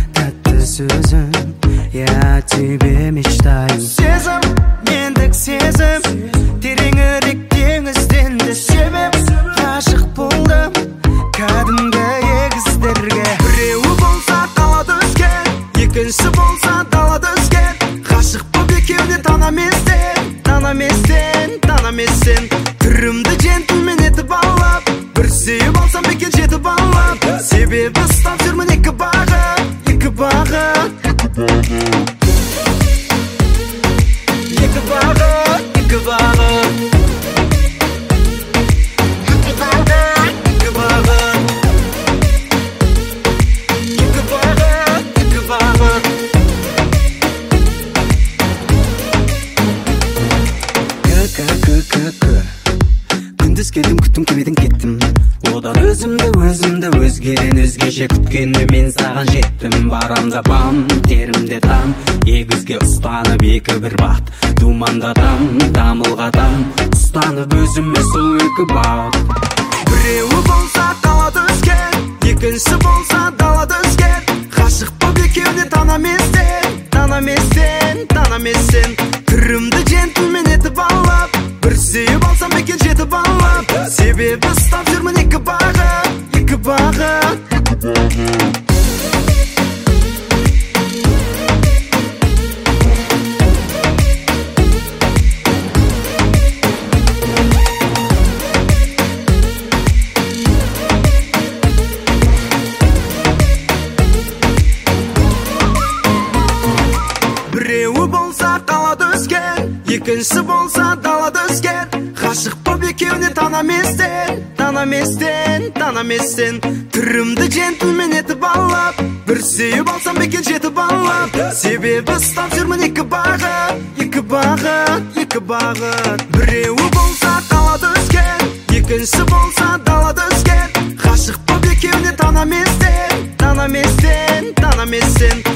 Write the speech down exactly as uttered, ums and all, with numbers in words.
тәтті сөзім, я тебе мечтаю. Сезім, мендік сезім, тереңірек теңізденді. Себеп ғашық болдым кәдімгі егіздерге. Біреуі болса қалады өскен, екінші болса далада өскен. Ғашық боп екеуіне танаместен, танаместен, танаместен. Түрімді джентльмен етіп алып, бір сүйіп алсам бекен жетіп алып. Себебі ұстап жүрмін екі бағыт, екі бағыт, екі бағыт, екі бағыт, екі бағыт, екі бағыт, екі бағыт, екі бағыт. К-к-к-к-к күндіз келдім, күттім, кемедің кеттім. Одан өзімді, өзімді өзгеден өзгеше күткенде мен саған жеттім. Барамда бам, терімде там, егізге ұстанып екі бір бат. Думандатам, дамылғатам, ұстанып өзіме сол екі бат. Біреуі болса қалады өскен, екінші болса далада өскен. Ғашық боп екеуіне танаместен, танаместен, танаместен. Түрімді джентльмен етіп алып, бір сүйіп алсам бекен жетіп алып. Себебі ұстап жүрмін екі бағыт, екі бағыт, біреуі болса қалады өскен, екінші болса далада өскен. Ғашық боп екеуіне танаместен, танаместен, танаместен. Түрімді джентльмен етіп алып, бір сүйіп алсам бекен жетіп алып. Себебі ұстап жүрмін екі бағыт, екі бағыт, екі бағыт. Біреуі болса қалады өскен, екінші болса далада өскен. Ғашық боп екеуіне танаместен, танаместен, танаместен.